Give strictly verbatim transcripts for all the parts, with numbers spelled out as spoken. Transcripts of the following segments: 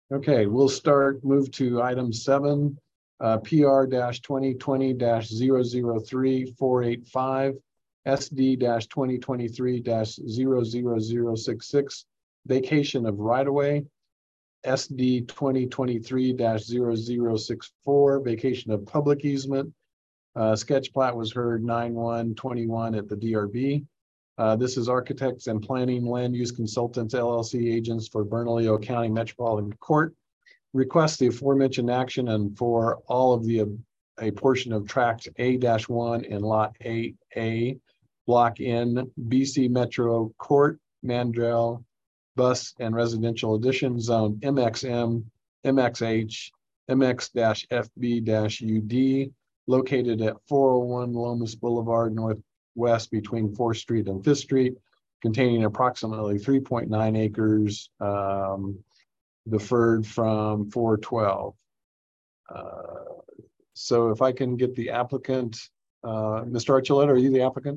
Okay, we'll start, move to item seven, uh, P R twenty twenty zero zero three four eight five, S D twenty twenty-three zero zero zero six six, vacation of right-of-way, S D twenty twenty-three zero zero six four, vacation of public easement. Uh, sketch plat was heard nine one twenty-one at the D R B. Uh, this is Architects and Planning Land Use Consultants L L C agents for Bernalillo County Metropolitan Court. Request the aforementioned action and for all of the, uh, a portion of tract A one and lot eight A, block N, B C Metro Court, Mandrell, Bus and Residential Addition Zone M X M, M X H, M X F B U D, located at four oh one Lomas Boulevard Northwest between fourth Street and fifth Street, containing approximately three point nine acres, um, deferred from four twelve. Uh, so if I can get the applicant, uh, Mister Archuleta, are you the applicant?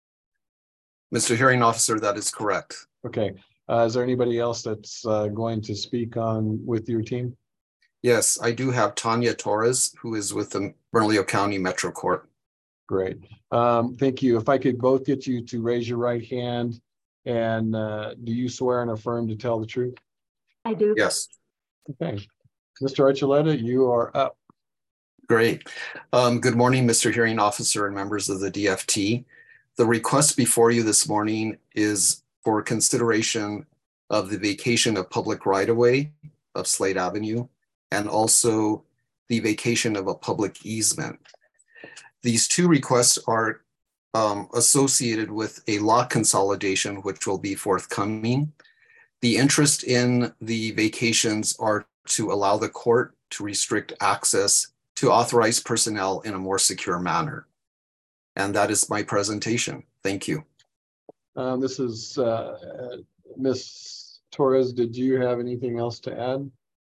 Mister Hearing Officer, that is correct. Okay. Uh, is there anybody else that's uh, going to speak on with your team? Yes, I do have Tanya Torres, who is with the Bernalillo County Metro Court. Great. Um, thank you. If I could both get you to raise your right hand, and uh, do you swear and affirm to tell the truth? I do. Yes. Okay. Mister Archuleta, you are up. Great. Um, good morning, Mister Hearing Officer and members of the D F T. The request before you this morning is for consideration of the vacation of public right-of-way of Slade Avenue and also the vacation of a public easement. These two requests are um, associated with a lot consolidation, which will be forthcoming. The interest in the vacations are to allow the court to restrict access to authorized personnel in a more secure manner. And that is my presentation. Thank you. Um, this is uh, Miz Torres. Did you have anything else to add?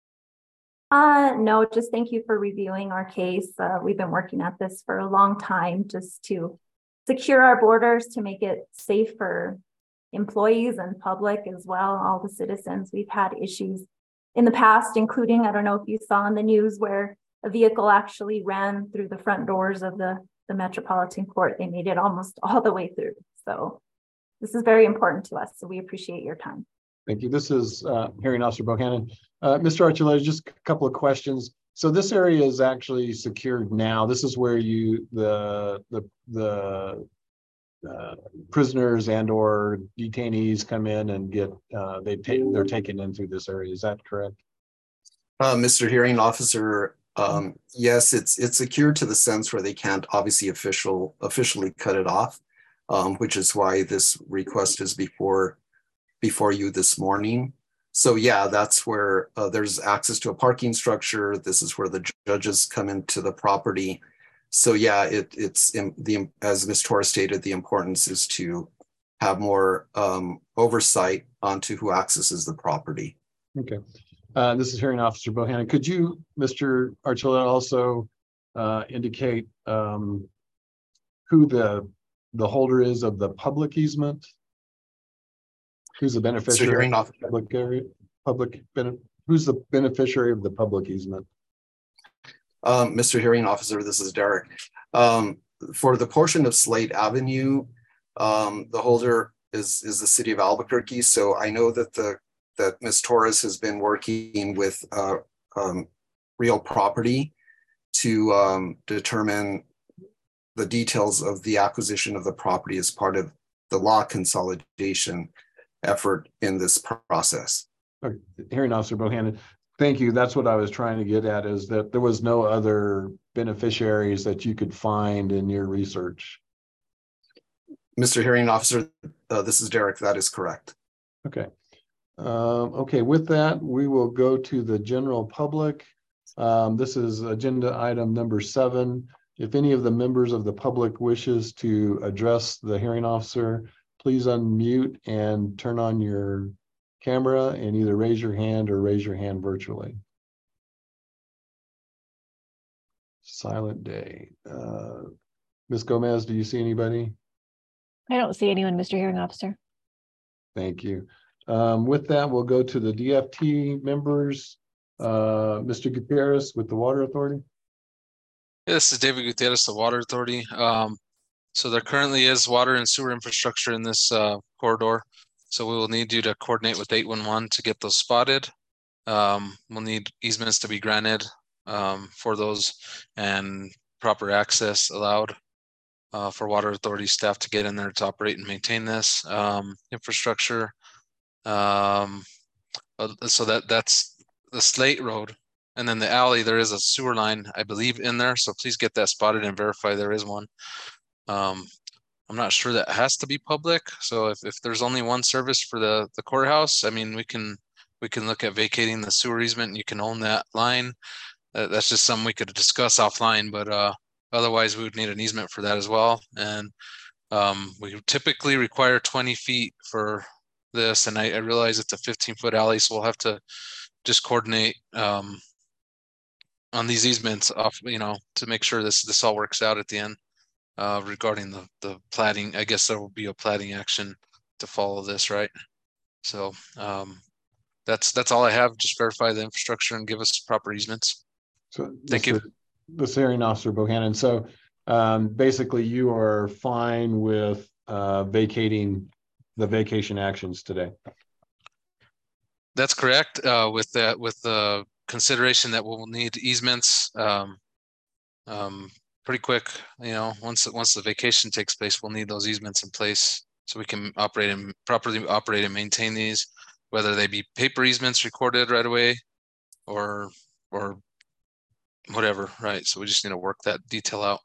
Uh, no, just thank you for reviewing our case. Uh, we've been working at this for a long time just to secure our borders, to make it safe for employees and public as well, all the citizens. We've had issues in the past, including, I don't know if you saw in the news, where a vehicle actually ran through the front doors of the, the Metropolitan Court. They made it almost all the way through. So this is very important to us. So we appreciate your time. Thank you. This is uh, Hearing Officer Bohannon. Uh, Mister Archuleta, just a couple of questions. So this area is actually secured now. This is where you, the, the, the uh, prisoners and or detainees come in and get, uh, they take, they're taken in through this area. Is that correct? Uh, Mister Hearing Officer, um, yes, it's it's secured to the sense where they can't obviously official officially cut it off, um, which is why this request is before before you this morning. So yeah, that's where uh, there's access to a parking structure. This is where the judges come into the property. So yeah, it, it's in the, as Miz Torres stated, the importance is to have more um, oversight onto who accesses the property. Okay. Uh, this is Hearing Officer Bohannon. Could you, Mister Archuleta, also uh, indicate um, who the the holder is of the public easement? Who's the beneficiary of the public area? Public who's the beneficiary of the public easement? Um, Mister Hearing Officer, this is Derek. Um, for the portion of Slade Avenue, um, the holder is is the city of Albuquerque. So I know that the that Miz Torres has been working with uh, um, real property to um, determine the details of the acquisition of the property as part of the law consolidation effort in this process. Okay. Hearing Officer Bohannon, thank you. That's what I was trying to get at, is that there was no other beneficiaries that you could find in your research. Mister Hearing Officer, uh, this is Derek. That is correct. Okay. Um, okay, with that, we will go to the general public. Um, this is agenda item number seven. If any of the members of the public wishes to address the hearing officer, please unmute and turn on your camera and either raise your hand or raise your hand virtually. Silent day. Uh, Miz Gomez, do you see anybody? I don't see anyone, Mister Hearing Officer. Thank you. Um, with that, we'll go to the D F T members. Uh, Mister Gutierrez with the Water Authority. Yeah, this is David Gutierrez, the Water Authority. Um, so there currently is water and sewer infrastructure in this uh, corridor. So we will need you to coordinate with eight one one to get those spotted. Um, we'll need easements to be granted um, for those and proper access allowed uh, for Water Authority staff to get in there to operate and maintain this um, infrastructure. Um, so that that's the Slate Road. And then the alley, there is a sewer line, I believe, in there. So please get that spotted and verify there is one. Um, I'm not sure that has to be public. So if, if there's only one service for the, the courthouse, I mean, we can we can look at vacating the sewer easement and you can own that line. Uh, that's just something we could discuss offline, but uh, otherwise we would need an easement for that as well. And um, we typically require twenty feet for this. And I, I realize it's a fifteen foot alley, so we'll have to just coordinate um, on these easements off, you know, to make sure this this all works out at the end uh, regarding the the platting. I guess there will be a platting action to follow this, right? So um, that's that's all I have. Just verify the infrastructure and give us proper easements. So thank Mister you. This hearing officer Bohannon. So um, basically, you are fine with uh, vacating the vacation actions today. That's correct. Uh, with that, with the consideration that we'll need easements um, um, pretty quick. You know, once once the vacation takes place, we'll need those easements in place so we can operate and properly operate and maintain these, whether they be paper easements recorded right away, or or whatever. Right. So we just need to work that detail out.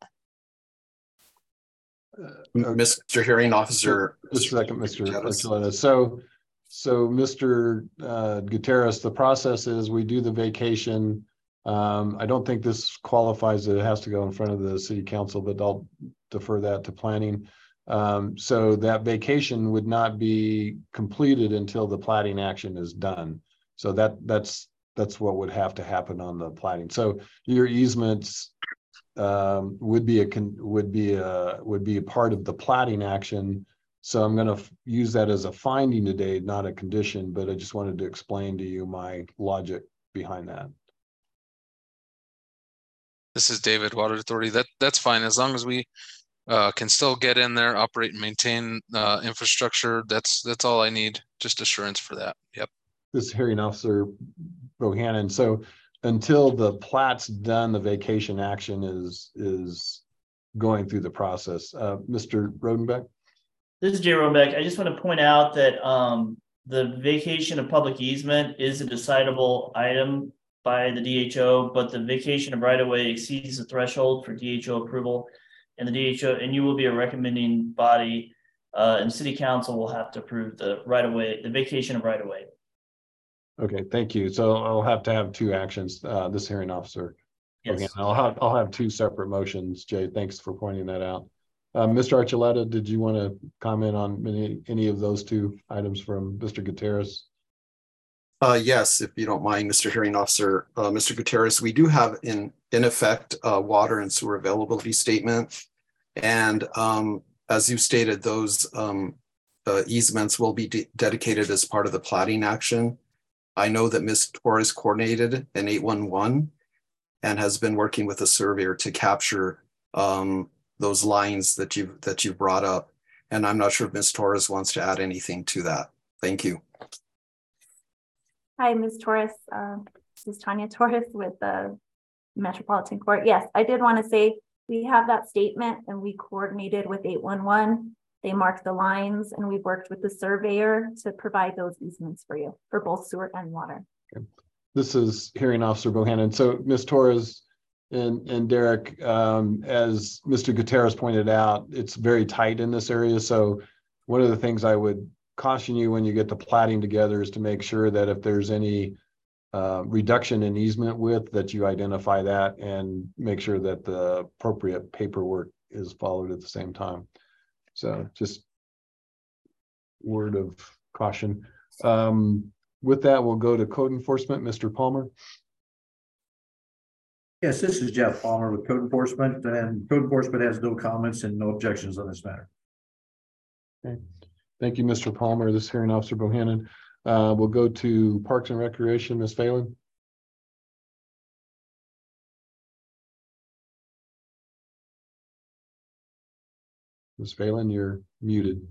Uh, Mister Hearing Officer. Just a second, Mister Archuleta. So. So, Mister Uh, Gutierrez, the process is we do the vacation. Um, I don't think this qualifies. It has to go in front of the city council, but I'll defer that to planning. Um, so that vacation would not be completed until the platting action is done. So that that's that's what would have to happen on the platting. So your easements um, would be a would be a would be a part of the platting action. So I'm going to use that as a finding today, not a condition, but I just wanted to explain to you my logic behind that. This is David, Water Authority. That that's fine as long as we uh, can still get in there, operate and maintain uh, infrastructure. That's that's all I need. Just assurance for that. Yep. This is hearing officer Bohannon. So until the plat's done, the vacation action is is going through the process. Uh, Mister Rodenbeck. This is Jay Rodenbeck. I just want to point out that um, the vacation of public easement is a decidable item by the D H O, but the vacation of right-of-way exceeds the threshold for D H O approval, and the D H O and you will be a recommending body, uh, and City Council will have to approve the right-of-way, the vacation of right-of-way. Okay, thank you. So I'll have to have two actions. Uh, this hearing officer. Yes. Okay, I'll have I'll have two separate motions. Jay, thanks for pointing that out. Uh, Mister Archuleta, did you want to comment on any, any of those two items from Mister Gutierrez? Uh, yes, if you don't mind, Mister Hearing Officer, uh, Mister Gutierrez, we do have in, in effect a water and sewer availability statement. And um, as you stated, those um, uh, easements will be de dedicated as part of the platting action. I know that Miz Torres coordinated an eight one one and has been working with a surveyor to capture um, those lines that you that you brought up, and I'm not sure if Miz Torres wants to add anything to that. Thank you. Hi, Miz Torres. Uh, this is Tanya Torres with the Metropolitan Court. Yes, I did want to say we have that statement, and we coordinated with eight one one. They marked the lines, and we've worked with the surveyor to provide those easements for you for both sewer and water. Okay. This is hearing officer Bohannon. So, Miz Torres. And, and Derek, um, as Mister Gutierrez pointed out, it's very tight in this area. So one of the things I would caution you when you get the platting together is to make sure that if there's any uh, reduction in easement width, that you identify that and make sure that the appropriate paperwork is followed at the same time. So just word of caution. Um, with that, we'll go to code enforcement, Mister Palmer. Yes, this is Jeff Palmer with Code Enforcement, and Code Enforcement has no comments and no objections on this matter. Okay. Thank you, Mister Palmer. This hearing officer Bohannon. Uh, we'll go to Parks and Recreation, Miz Phelan. Miz Phelan, you're muted.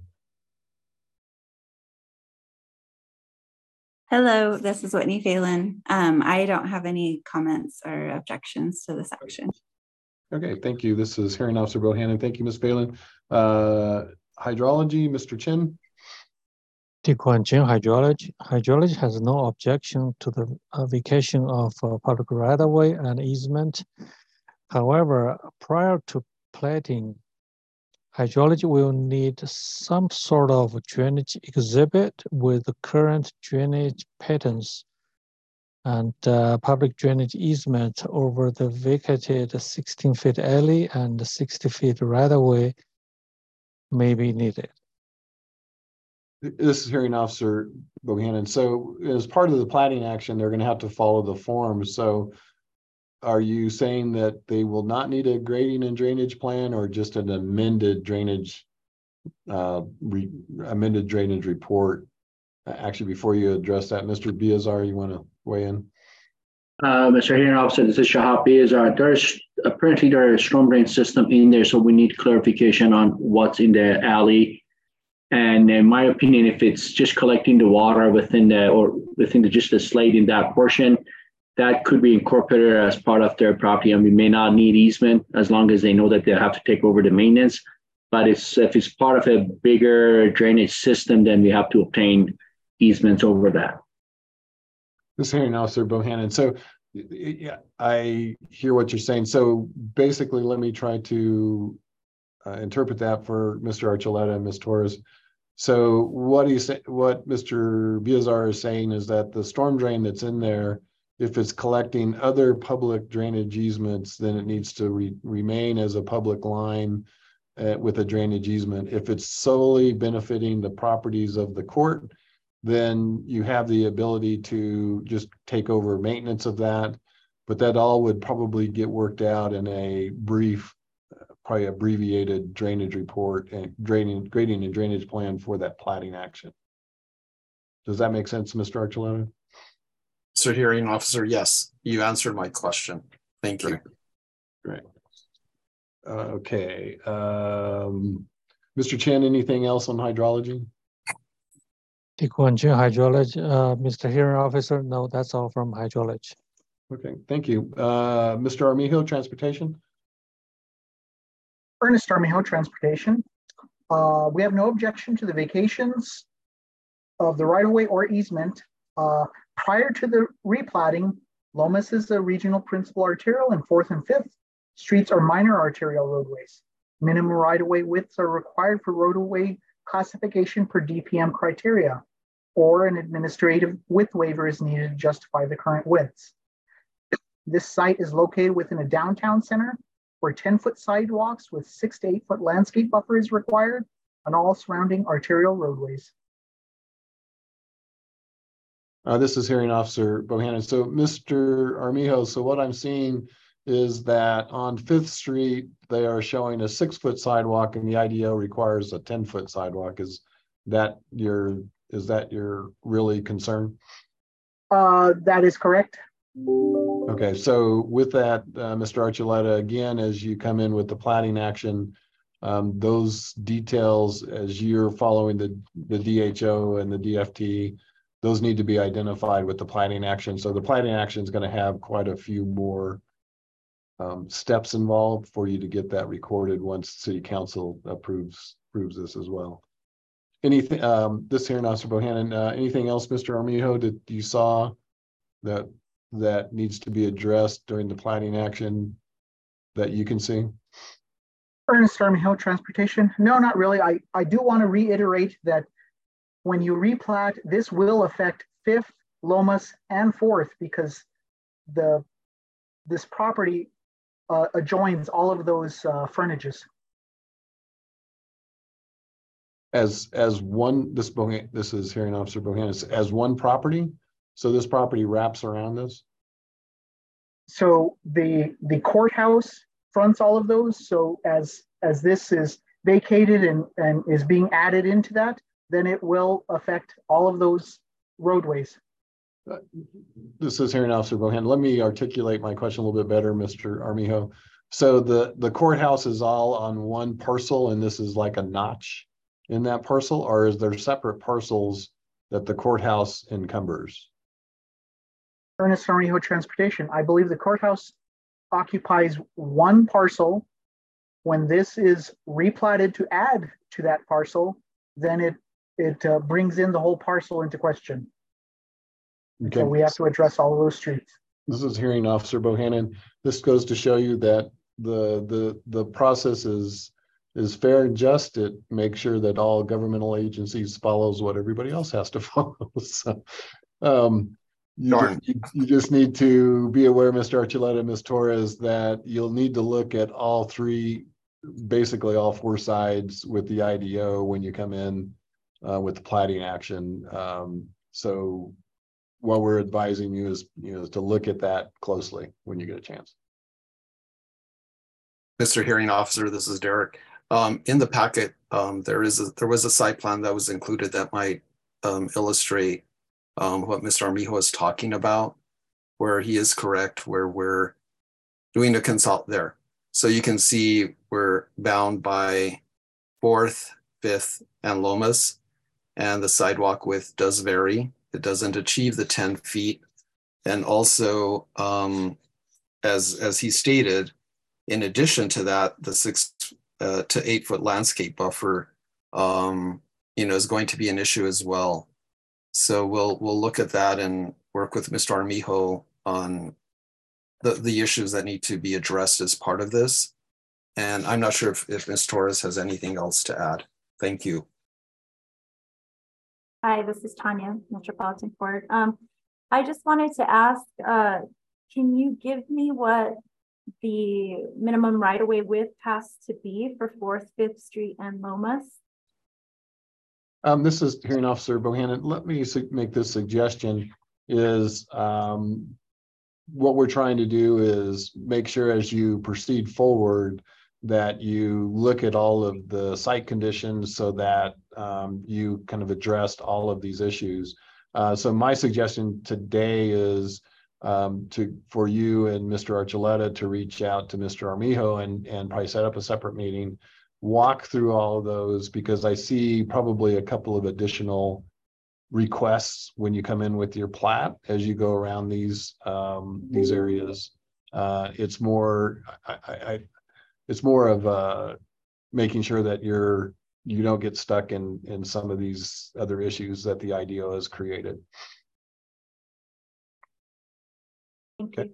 Hello, this is Whitney Phelan. Um, I don't have any comments or objections to this action. Okay, thank you. This is Hearing Officer Bohannon. Thank you, Miz Phelan. Uh, hydrology, Mister Chin. Tikuan Chin Hydrology. Hydrology has no objection to the uh, vacation of uh, public right-of-way and easement. However, prior to plating, hydrology will need some sort of drainage exhibit with the current drainage patterns and uh, public drainage easement over the vacated sixteen feet alley and sixty feet right-of-way may be needed. This is Hearing Officer Bohannon. So as part of the plating action, they're going to have to follow the forms. So are you saying that they will not need a grading and drainage plan, or just an amended drainage, uh, re, amended drainage report? Actually, before you address that, Mister Biazar, you want to weigh in? Uh, Mister Hearing Officer, this is Shahab Biazar. There's apparently there is a storm drain system in there, so we need clarification on what's in the alley. And in my opinion, if it's just collecting the water within the or within the just the slate in that portion, that could be incorporated as part of their property, and we may not need easement as long as they know that they'll have to take over the maintenance. But it's, if it's part of a bigger drainage system, then we have to obtain easements over that. This Hearing Officer Bohannon. So yeah, I hear what you're saying. So basically, let me try to uh, interpret that for Mister Archuleta and Miz Torres. So what he say, what Mister Biazar is saying is that the storm drain that's in there, if it's collecting other public drainage easements, then it needs to re remain as a public line uh, with a drainage easement. If it's solely benefiting the properties of the court, then you have the ability to just take over maintenance of that. But that all would probably get worked out in a brief, uh, probably abbreviated drainage report and draining, grading and drainage plan for that plating action. Does that make sense, Mister Archuleta? Mister Hearing Officer, yes, you answered my question. Thank you. Great. Uh, okay. Um, Mister Chen, anything else on hydrology? Tikuan Chin Hydrology, uh, Mister Hearing Officer, no, that's all from hydrology. Okay, thank you. Uh, Mister Armijo, Transportation. Ernest Armijo, Transportation. Uh, we have no objection to the vacations of the right-of-way or easement. Uh, prior to the replatting, Lomas is the regional principal arterial, and fourth and fifth streets are minor arterial roadways. Minimum right-of-way widths are required for roadway classification per D P M criteria, or an administrative width waiver is needed to justify the current widths. This site is located within a downtown center where ten foot sidewalks with six to eight foot landscape buffer is required on all surrounding arterial roadways. Uh, this is Hearing Officer Bohannon. So Mister Armijo, so what I'm seeing is that on Fifth Street, they are showing a six foot sidewalk and the I D O requires a ten foot sidewalk. Is that your, is that your really concern? Uh, that is correct. Okay, so with that, uh, Mister Archuleta, again, as you come in with the plating action, um, those details as you're following the, the D H O and the D F T, those need to be identified with the plating action. So the plating action is going to have quite a few more um, steps involved for you to get that recorded once City Council approves approves this as well. Anything, um, this Hearing Officer Bohannon, uh, anything else, Mister Armijo, that you saw that that needs to be addressed during the plating action that you can see? Ernest Armijo, Transportation. No, not really. I, I do want to reiterate that when you replat, this will affect Fifth, Lomas, and Fourth, because the this property uh, adjoins all of those uh, frontages. As as one, this Bohannon, this is Hearing Officer Bohannon, as one property. So this property wraps around this? So the the courthouse fronts all of those. So as as this is vacated and, and is being added into that, then it will affect all of those roadways. Uh, this is Hearing Officer Bohannon. Let me articulate my question a little bit better, Mister Armijo. So the, the courthouse is all on one parcel and this is like a notch in that parcel, or is there separate parcels that the courthouse encumbers? Ernest Armijo Transportation. I believe the courthouse occupies one parcel. When this is replatted to add to that parcel, then it it uh, brings in the whole parcel into question. Okay. So we have to address all of those streets. This is Hearing Officer Bohannon. This goes to show you that the the the process is is fair and just. It makes sure that all governmental agencies follows what everybody else has to follow. So um, you, just, you, you just need to be aware, Mister Archuleta, Miz Torres, that you'll need to look at all three, basically all four sides with the I D O when you come in uh, with the plating action. Um, so what we're advising you is, you know, to look at that closely when you get a chance. Mister Hearing Officer, this is Derek. Um, in the packet, um, there is a, there was a site plan that was included that might um, illustrate um, what Mister Armijo is talking about, where he is correct, where we're doing a consult there. So you can see we're bound by Fourth, Fifth, and Lomas, and the sidewalk width does vary. It doesn't achieve the ten feet. And also, um, as, as he stated, in addition to that, the six uh, to eight foot landscape buffer, um, you know, is going to be an issue as well. So we'll we'll look at that and work with Mister Armijo on the, the issues that need to be addressed as part of this. And I'm not sure if, if Miz Torres has anything else to add. Thank you. Hi, this is Tanya, Metropolitan Court. Um, I just wanted to ask, uh, can you give me what the minimum right-of-way width has to be for Fourth, Fifth Street and Lomas? Um, this is Hearing Officer Bohannon. Let me make this suggestion is um, what we're trying to do is make sure as you proceed forward that you look at all of the site conditions so that um, you kind of addressed all of these issues. Uh, so my suggestion today is um, to for you and Mister Archuleta to reach out to Mister Armijo and, and probably set up a separate meeting, walk through all of those, because I see probably a couple of additional requests when you come in with your plat as you go around these um, these areas. Uh, it's more I, I, it's more of uh, making sure that you're you don't get stuck in in some of these other issues that the I D O has created. Okay.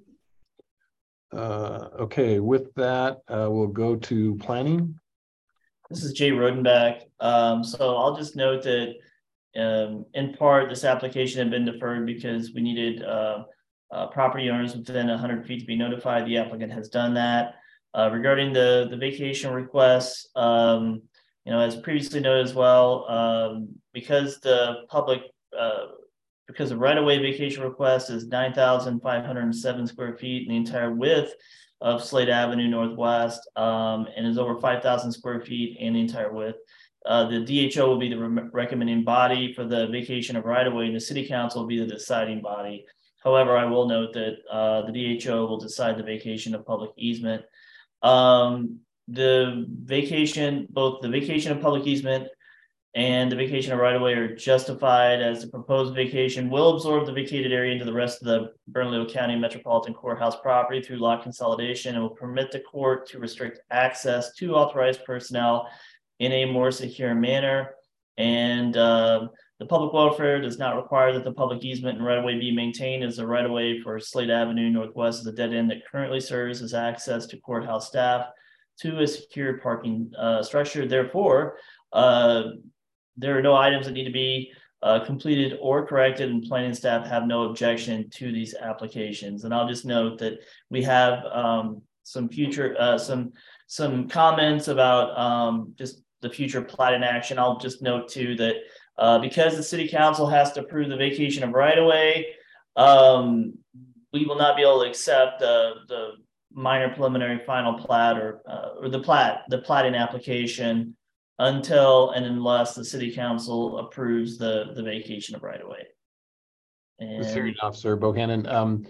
Uh, okay. With that, uh, we'll go to planning. This is Jay Rodenbach. Um, so I'll just note that um, in part, this application had been deferred because we needed uh, uh, property owners within one hundred feet to be notified. The applicant has done that. Uh, regarding the, the vacation requests, um, you know, as previously noted as well, um, because the public, uh, because the right-of-way vacation request is nine thousand five hundred seven square feet and the entire width of Slade Avenue Northwest, um, and is over five thousand square feet and the entire width. Uh, the D H O will be the re recommending body for the vacation of right-of-way, and the city council will be the deciding body. However, I will note that uh, the D H O will decide the vacation of public easement. Um, the vacation, both the vacation of public easement and the vacation of right-of-way are justified as the proposed vacation will absorb the vacated area into the rest of the Bernalillo County Metropolitan Courthouse property through lot consolidation and will permit the court to restrict access to authorized personnel in a more secure manner. And uh, the public welfare does not require that the public easement and right-of-way be maintained as the right-of-way for Slade Avenue Northwest is a dead end that currently serves as access to courthouse staff to a secure parking uh, structure. Therefore, uh, there are no items that need to be uh, completed or corrected, and planning staff have no objection to these applications. And I'll just note that we have um, some future, uh, some some comments about um, just the future plat in action. I'll just note too that uh, because the city council has to approve the vacation of right-of-way, um, we will not be able to accept uh, the minor preliminary final plat or uh, or the plat, the platting application until and unless the city council approves the, the vacation of right-of-way. And Hearing Officer Bohannon, um,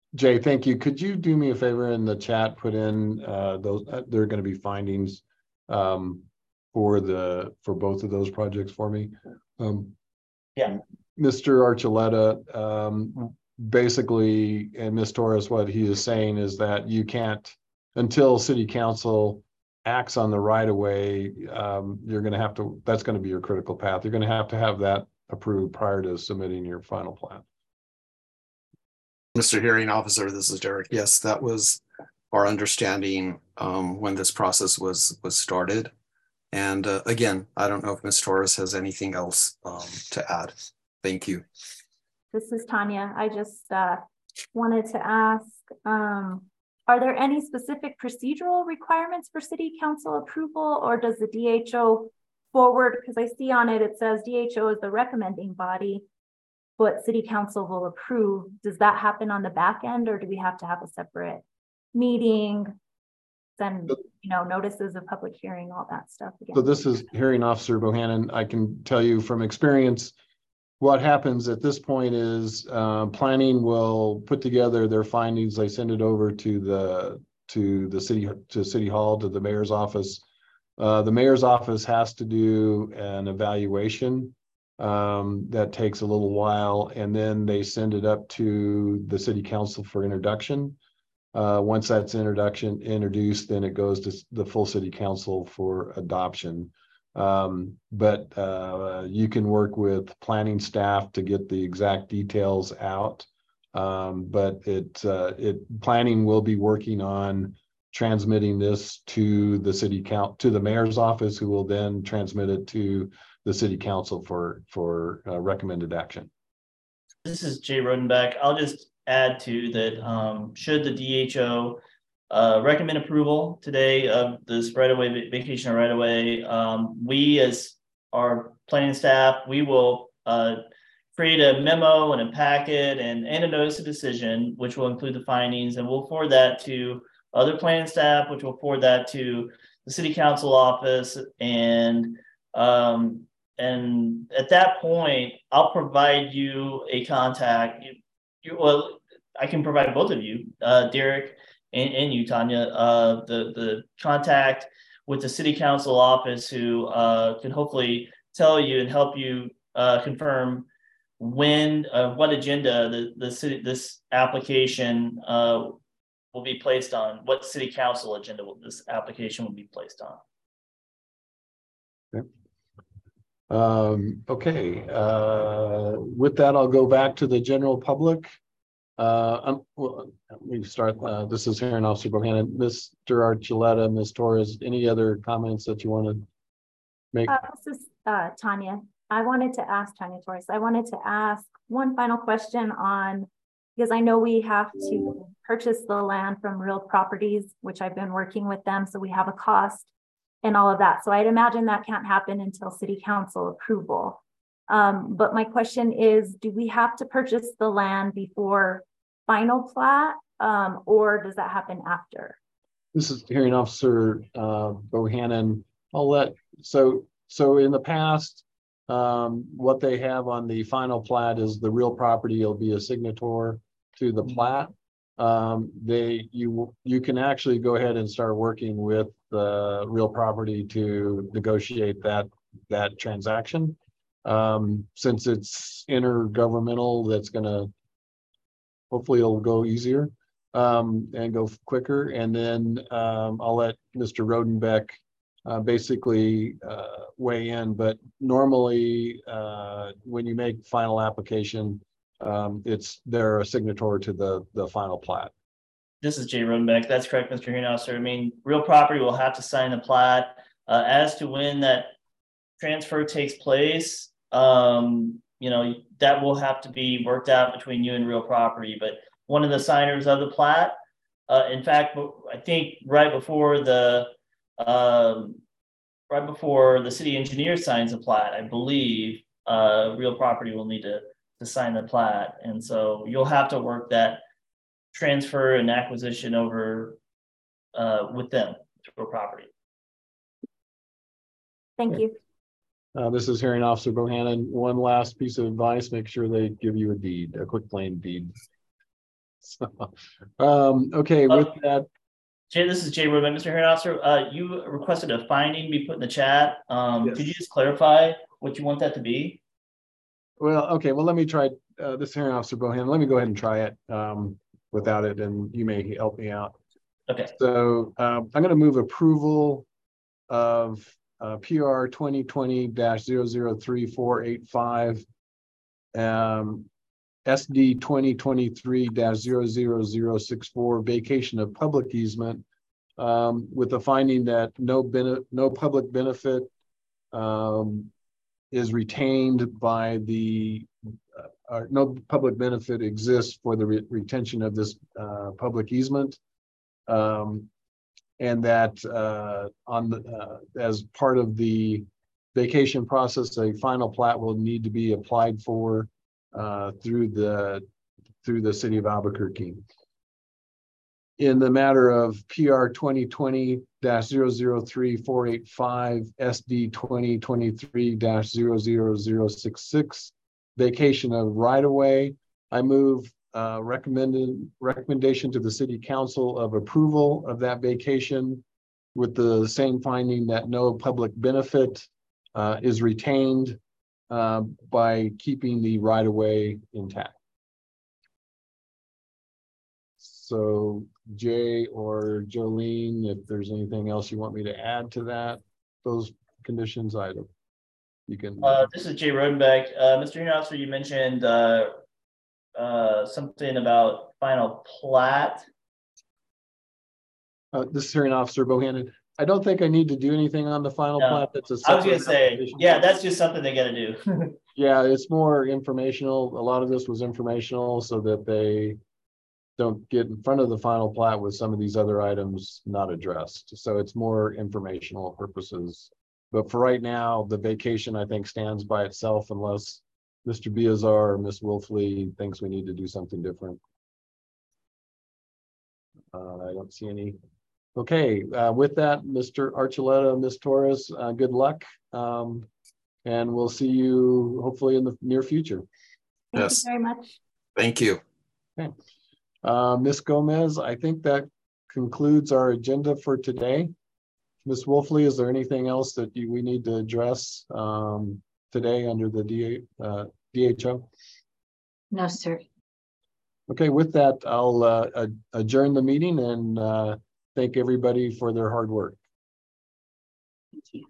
Jay, thank you. Could you do me a favor in the chat, put in uh, those, uh, there are going to be findings um, for the, for both of those projects for me? Um, yeah. Mister Archuleta, um, basically, and Miz Torres, what he is saying is that you can't, until city council acts on the right of way, um, you're going to have to, that's going to be your critical path. You're going to have to have that approved prior to submitting your final plan. Mister Hearing Officer, this is Derek. Yes, that was our understanding um, when this process was was started. And uh, again, I don't know if Miz Torres has anything else um, to add. Thank you. This is Tanya. I just uh, wanted to ask, um, are there any specific procedural requirements for city council approval, or does the D H O forward, because I see on it, it says D H O is the recommending body, but city council will approve. Does that happen on the back end, or do we have to have a separate meeting, send, you know, notices of public hearing, all that stuff again? So this is Hearing Officer Bohannon. I can tell you from experience, what happens at this point is uh, planning will put together their findings. They send it over to the to the city to City Hall, to the mayor's office. Uh, the mayor's office has to do an evaluation um, that takes a little while, and then they send it up to the city council for introduction. Uh, once that's introduction introduced, then it goes to the full city council for adoption. Um, but uh, you can work with planning staff to get the exact details out. Um, but it, uh, it planning will be working on transmitting this to the city count to the mayor's office, who will then transmit it to the city council for for uh, recommended action. This is Jay Rodenbeck. I'll just add to that. Um, should the D H O Uh, recommend approval today of this right-of-way vacation right-of-way. Um, we, as our planning staff, we will uh, create a memo and a packet and, and a notice of decision, which will include the findings, and we'll forward that to other planning staff, which will forward that to the city council office. And um, and at that point, I'll provide you a contact. You, you well, I can provide both of you, uh, Derek. And, and you, Tanya, uh, the, the contact with the city council office, who uh, can hopefully tell you and help you uh, confirm when, uh, what agenda the, the city, this application uh, will be placed on, what city council agenda will this application will be placed on. Okay. Um, okay. Uh, with that, I'll go back to the general public. Uh, um, well, let me start. Uh, this is Hearing Officer Bohannon. Mister Archuleta, Miz Torres, any other comments that you want to make? Uh, this is uh, Tanya. I wanted to ask Tanya Torres. I wanted to ask one final question on, because I know we have to purchase the land from Real Properties, which I've been working with them, so we have a cost and all of that. So I'd imagine that can't happen until city council approval. Um, but my question is, do we have to purchase the land before final plat, um, or does that happen after? This is Hearing Officer uh, Bohannon. I'll let, so, so in the past, um, what they have on the final plat is the real property will be a signator to the plat. Um, they, you, you can actually go ahead and start working with the real property to negotiate that, that transaction. Um, since it's intergovernmental, that's going to, hopefully it'll go easier um, and go quicker. And then um, I'll let Mister Rodenbeck uh, basically uh, weigh in. But normally uh, when you make final application, um, it's they're a signatory to the, the final plat. This is Jay Rodenbeck. That's correct, Mister Hearing Officer. I mean, Real Property will have to sign the plat. Uh, as to when that transfer takes place, um, you know, that will have to be worked out between you and Real Property. But one of the signers of the plat, uh, in fact, I think right before the um, right before the city engineer signs the plat, I believe uh, Real Property will need to to sign the plat, and so you'll have to work that transfer and acquisition over uh, with them to Real Property. Thank you. Uh, this is Hearing Officer Bohannon. One last piece of advice: make sure they give you a deed, a quick claim deed. So, um, okay, with Uh, that, Jay, this is Jay Rubin. Mister Hearing Officer, uh, you requested a finding be put in the chat. Um, Yes. Could you just clarify what you want that to be? well, okay, well, let me try uh, this hearing officer Bohan. Let me go ahead and try it um, without it, and you may help me out. Okay. So um, I'm going to move approval of uh, P R twenty twenty dash zero zero three four eight five, um, S D twenty twenty-three dash zero zero zero six four, vacation of public easement, um, with the finding that no benefit, no public benefit um, is retained by the, uh, or no public benefit exists for the re retention of this uh, public easement. Um, and that uh, on the, uh, as part of the vacation process, a final plat will need to be applied for uh, through the through the city of Albuquerque. In the matter of P R twenty twenty dash zero zero three four eight five, S D twenty twenty-three dash zero zero zero six six, vacation of right-of-way, I move uh, recommended recommendation to the city council of approval of that vacation with the same finding that no public benefit uh, is retained uh, by keeping the right-of-way intact. So Jay or Jolene, if there's anything else you want me to add to that, those conditions item, you can. Uh, this is Jay Rodenbeck. Uh, Mister Hearing Officer, you mentioned uh, uh, something about final plat. Uh, this is hearing officer Bohannon. I don't think I need to do anything on the final No, plat. That's a I was gonna separate say, application. yeah, that's just something they gotta do. Yeah, it's more informational. A lot of this was informational so that they don't get in front of the final plat with some of these other items not addressed. So it's more informational purposes. But for right now, the vacation, I think, stands by itself unless Mister Biazar or Miz Wolfley thinks we need to do something different. Uh, I don't see any. Okay, uh, with that, Mister Archuleta, Miz Torres, uh, good luck. Um, and we'll see you hopefully in the near future. Thank Yes. you very much. Thank you. Okay. Uh, Miz Gomez, I think that concludes our agenda for today. Miz Wolfley, is there anything else that you, we need to address um, today under the D, uh, D H O? No, sir. Okay, with that, I'll uh, adjourn the meeting and uh, thank everybody for their hard work. Thank you.